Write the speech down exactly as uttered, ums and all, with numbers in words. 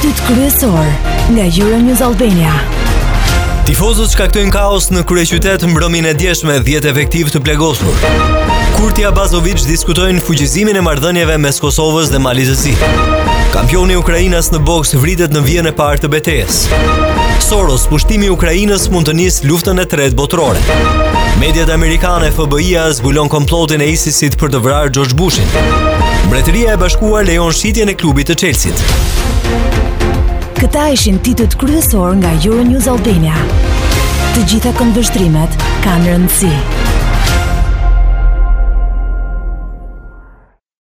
Titut kryesor nga Euronews Albania. Tifozët shkaktojnë kaos në kryeqytet mbrëmjen e djeshme, dhjetë efektiv të plagosur. Kurti Abazovic diskutojnë fuqizimin e marrëdhënieve mes Kosovës dhe Malit të Zi. Kampioni i Ukrainës në boks vritet në vijën e parë të betejës. Soros, pushtimi i Ukrainës mund të nisë luftën e tretë botërore. Mediat amerikane F B I-a zbulon komplotin e ISIS-it për të vrarë George Bushin. Mbretëria e Bashkuar lejon shitjen e klubit të Chelsea-t. Këta ishin titut kryesor nga Euronews Albania. Të gjitha këndvështrimet kanë rëndësi.